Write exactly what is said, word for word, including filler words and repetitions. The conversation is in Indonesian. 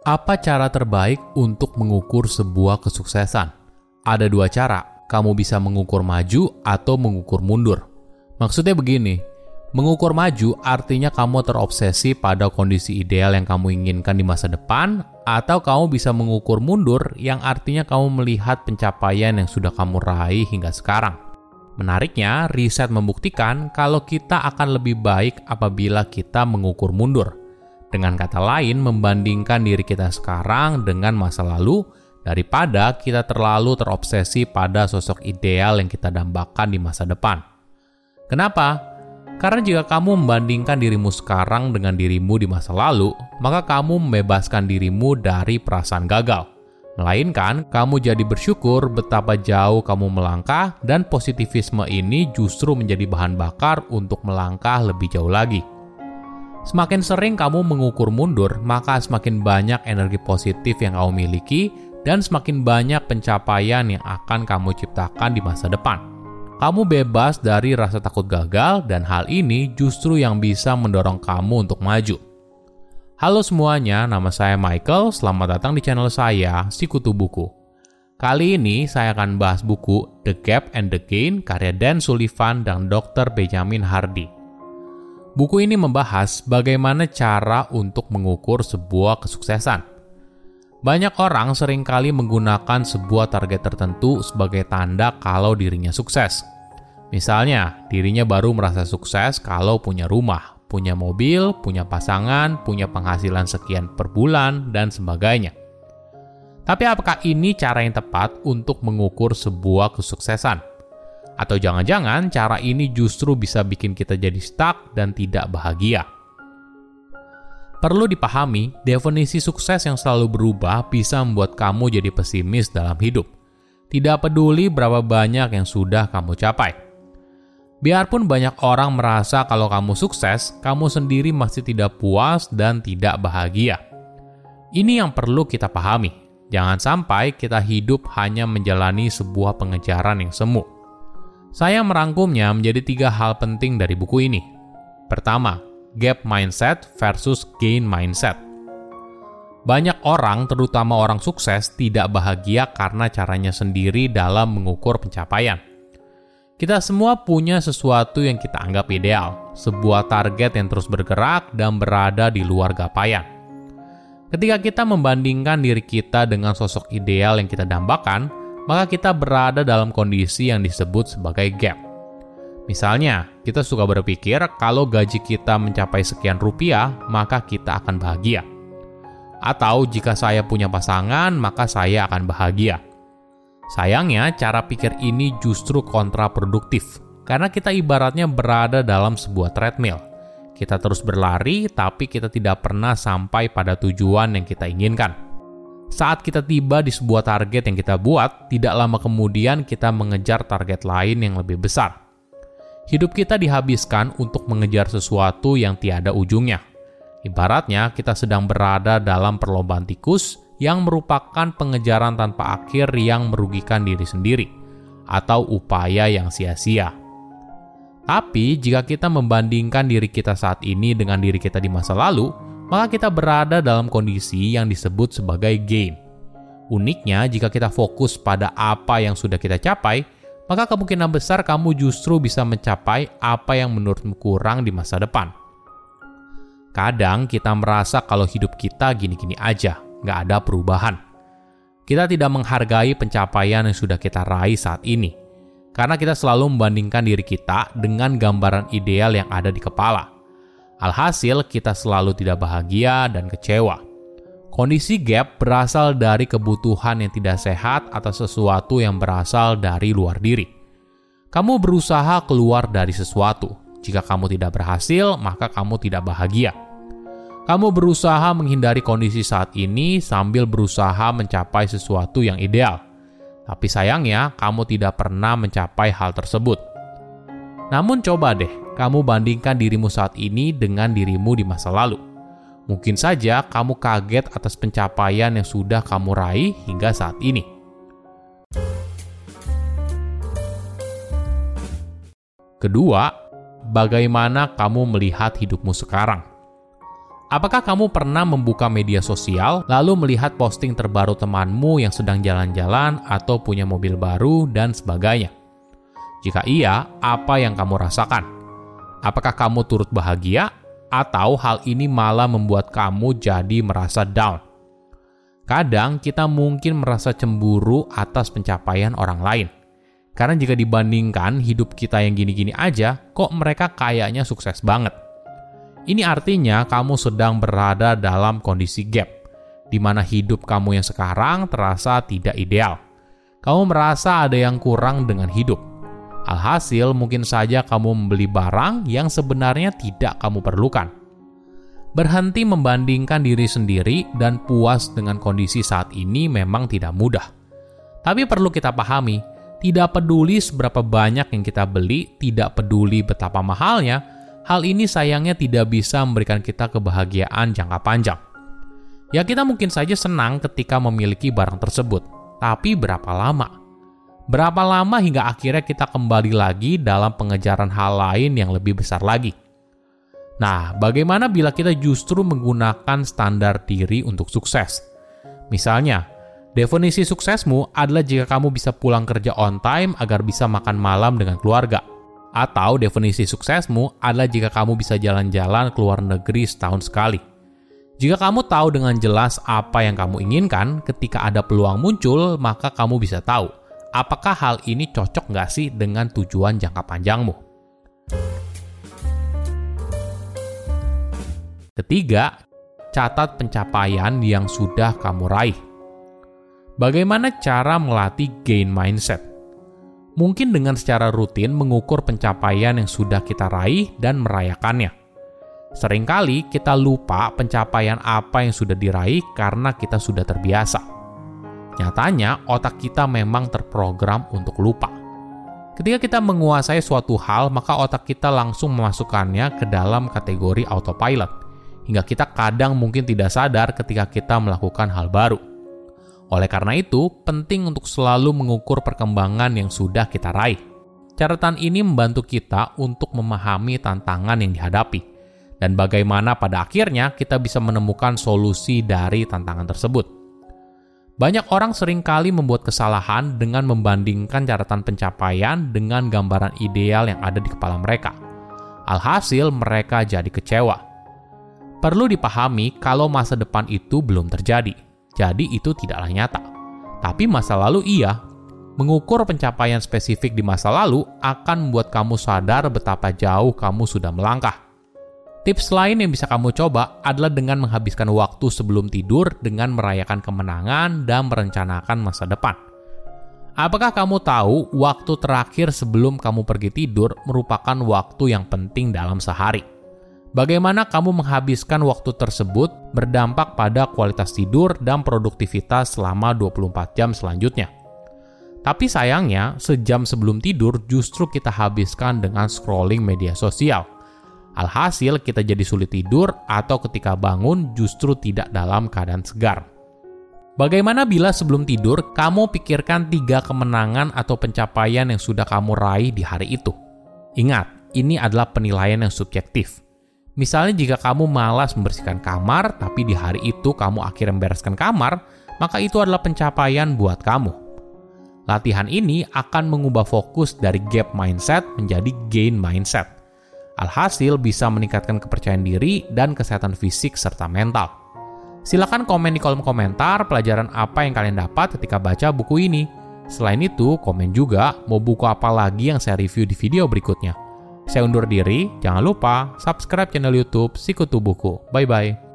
Apa cara terbaik untuk mengukur sebuah kesuksesan? Ada dua cara, kamu bisa mengukur maju atau mengukur mundur. Maksudnya begini, mengukur maju artinya kamu terobsesi pada kondisi ideal yang kamu inginkan di masa depan, atau kamu bisa mengukur mundur yang artinya kamu melihat pencapaian yang sudah kamu raih hingga sekarang. Menariknya, riset membuktikan kalau kita akan lebih baik apabila kita mengukur mundur. Dengan kata lain, membandingkan diri kita sekarang dengan masa lalu daripada kita terlalu terobsesi pada sosok ideal yang kita dambakan di masa depan. Kenapa? Karena jika kamu membandingkan dirimu sekarang dengan dirimu di masa lalu, maka kamu membebaskan dirimu dari perasaan gagal. Melainkan, kamu jadi bersyukur betapa jauh kamu melangkah dan positivisme ini justru menjadi bahan bakar untuk melangkah lebih jauh lagi. Semakin sering kamu mengukur mundur, maka semakin banyak energi positif yang kamu miliki dan semakin banyak pencapaian yang akan kamu ciptakan di masa depan. Kamu bebas dari rasa takut gagal dan hal ini justru yang bisa mendorong kamu untuk maju. Halo semuanya, nama saya Michael, selamat datang di channel saya, Sikutu Buku. Kali ini saya akan bahas buku The Gap and the Gain karya Dan Sullivan dan dokter Benjamin Hardy. Buku ini membahas bagaimana cara untuk mengukur sebuah kesuksesan. Banyak orang seringkali menggunakan sebuah target tertentu sebagai tanda kalau dirinya sukses. Misalnya, dirinya baru merasa sukses kalau punya rumah, punya mobil, punya pasangan, punya penghasilan sekian per bulan, dan sebagainya. Tapi apakah ini cara yang tepat untuk mengukur sebuah kesuksesan? Atau jangan-jangan cara ini justru bisa bikin kita jadi stuck dan tidak bahagia. Perlu dipahami, definisi sukses yang selalu berubah bisa membuat kamu jadi pesimis dalam hidup. Tidak peduli berapa banyak yang sudah kamu capai. Biarpun banyak orang merasa kalau kamu sukses, kamu sendiri masih tidak puas dan tidak bahagia. Ini yang perlu kita pahami. Jangan sampai kita hidup hanya menjalani sebuah pengejaran yang semu. Saya merangkumnya menjadi tiga hal penting dari buku ini. Pertama, gap mindset versus gain mindset. Banyak orang, terutama orang sukses, tidak bahagia karena caranya sendiri dalam mengukur pencapaian. Kita semua punya sesuatu yang kita anggap ideal, sebuah target yang terus bergerak dan berada di luar gapaian. Ketika kita membandingkan diri kita dengan sosok ideal yang kita dambakan, maka kita berada dalam kondisi yang disebut sebagai gap. Misalnya, kita suka berpikir kalau gaji kita mencapai sekian rupiah, maka kita akan bahagia. Atau jika saya punya pasangan, maka saya akan bahagia. Sayangnya, cara pikir ini justru kontraproduktif, karena kita ibaratnya berada dalam sebuah treadmill. Kita terus berlari, tapi kita tidak pernah sampai pada tujuan yang kita inginkan. Saat kita tiba di sebuah target yang kita buat, tidak lama kemudian kita mengejar target lain yang lebih besar. Hidup kita dihabiskan untuk mengejar sesuatu yang tiada ujungnya. Ibaratnya kita sedang berada dalam perlombaan tikus yang merupakan pengejaran tanpa akhir yang merugikan diri sendiri, atau upaya yang sia-sia. Tapi jika kita membandingkan diri kita saat ini dengan diri kita di masa lalu, maka kita berada dalam kondisi yang disebut sebagai gain. Uniknya, jika kita fokus pada apa yang sudah kita capai, maka kemungkinan besar kamu justru bisa mencapai apa yang menurutmu kurang di masa depan. Kadang kita merasa kalau hidup kita gini-gini aja, nggak ada perubahan. Kita tidak menghargai pencapaian yang sudah kita raih saat ini, karena kita selalu membandingkan diri kita dengan gambaran ideal yang ada di kepala. Alhasil, kita selalu tidak bahagia dan kecewa. Kondisi gap berasal dari kebutuhan yang tidak sehat atau sesuatu yang berasal dari luar diri. Kamu berusaha keluar dari sesuatu. Jika kamu tidak berhasil, maka kamu tidak bahagia. Kamu berusaha menghindari kondisi saat ini sambil berusaha mencapai sesuatu yang ideal. Tapi sayangnya, kamu tidak pernah mencapai hal tersebut. Namun coba deh, kamu bandingkan dirimu saat ini dengan dirimu di masa lalu. Mungkin saja kamu kaget atas pencapaian yang sudah kamu raih hingga saat ini. Kedua, bagaimana kamu melihat hidupmu sekarang? Apakah kamu pernah membuka media sosial lalu melihat posting terbaru temanmu yang sedang jalan-jalan atau punya mobil baru dan sebagainya? Jika iya, apa yang kamu rasakan? Apakah kamu turut bahagia atau hal ini malah membuat kamu jadi merasa down? Kadang kita mungkin merasa cemburu atas pencapaian orang lain. Karena jika dibandingkan hidup kita yang gini-gini aja, kok mereka kayaknya sukses banget. Ini artinya kamu sedang berada dalam kondisi gap, di mana hidup kamu yang sekarang terasa tidak ideal. Kamu merasa ada yang kurang dengan hidup. Alhasil, mungkin saja kamu membeli barang yang sebenarnya tidak kamu perlukan. Berhenti membandingkan diri sendiri dan puas dengan kondisi saat ini memang tidak mudah. Tapi perlu kita pahami, tidak peduli seberapa banyak yang kita beli, tidak peduli betapa mahalnya, hal ini sayangnya tidak bisa memberikan kita kebahagiaan jangka panjang. Ya, kita mungkin saja senang ketika memiliki barang tersebut, tapi berapa lama? Berapa lama hingga akhirnya kita kembali lagi dalam pengejaran hal lain yang lebih besar lagi? Nah, bagaimana bila kita justru menggunakan standar diri untuk sukses? Misalnya, definisi suksesmu adalah jika kamu bisa pulang kerja on time agar bisa makan malam dengan keluarga. Atau definisi suksesmu adalah jika kamu bisa jalan-jalan ke luar negeri setahun sekali. Jika kamu tahu dengan jelas apa yang kamu inginkan, ketika ada peluang muncul, maka kamu bisa tahu apakah hal ini cocok nggak sih dengan tujuan jangka panjangmu. Ketiga, catat pencapaian yang sudah kamu raih. Bagaimana cara melatih gain mindset? Mungkin dengan secara rutin mengukur pencapaian yang sudah kita raih dan merayakannya. Seringkali kita lupa pencapaian apa yang sudah diraih karena kita sudah terbiasa. Nyatanya, otak kita memang terprogram untuk lupa. Ketika kita menguasai suatu hal, maka otak kita langsung memasukkannya ke dalam kategori autopilot, hingga kita kadang mungkin tidak sadar ketika kita melakukan hal baru. Oleh karena itu, penting untuk selalu mengukur perkembangan yang sudah kita raih. Catatan ini membantu kita untuk memahami tantangan yang dihadapi, dan bagaimana pada akhirnya kita bisa menemukan solusi dari tantangan tersebut. Banyak orang seringkali membuat kesalahan dengan membandingkan catatan pencapaian dengan gambaran ideal yang ada di kepala mereka. Alhasil, mereka jadi kecewa. Perlu dipahami kalau masa depan itu belum terjadi. Jadi itu tidaklah nyata. Tapi masa lalu iya. Mengukur pencapaian spesifik di masa lalu akan membuat kamu sadar betapa jauh kamu sudah melangkah. Tips lain yang bisa kamu coba adalah dengan menghabiskan waktu sebelum tidur dengan merayakan kemenangan dan merencanakan masa depan. Apakah kamu tahu waktu terakhir sebelum kamu pergi tidur merupakan waktu yang penting dalam sehari? Bagaimana kamu menghabiskan waktu tersebut berdampak pada kualitas tidur dan produktivitas selama dua puluh empat jam selanjutnya. Tapi sayangnya, sejam sebelum tidur justru kita habiskan dengan scrolling media sosial. Alhasil, kita jadi sulit tidur atau ketika bangun justru tidak dalam keadaan segar. Bagaimana bila sebelum tidur, kamu pikirkan tiga kemenangan atau pencapaian yang sudah kamu raih di hari itu? Ingat, ini adalah penilaian yang subjektif. Misalnya jika kamu malas membersihkan kamar, tapi di hari itu kamu akhirnya membereskan kamar, maka itu adalah pencapaian buat kamu. Latihan ini akan mengubah fokus dari gap mindset menjadi gain mindset. Alhasil bisa meningkatkan kepercayaan diri dan kesehatan fisik serta mental. Silakan komen di kolom komentar pelajaran apa yang kalian dapat ketika baca buku ini. Selain itu, komen juga mau buku apa lagi yang saya review di video berikutnya. Saya undur diri, jangan lupa subscribe channel YouTube Sikutu Buku. Bye-bye.